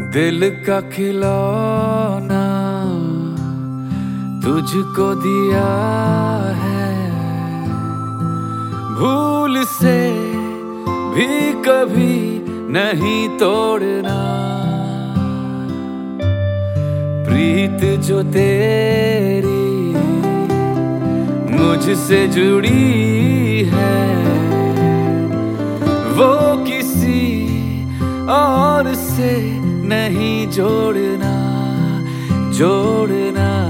दिल का खिलौना तुझको दिया है, भूल से भी कभी नहीं तोड़ना। प्रीत जो तेरी मुझसे जुड़ी है, वो किसी और से नहीं जोड़ना, जोड़ना।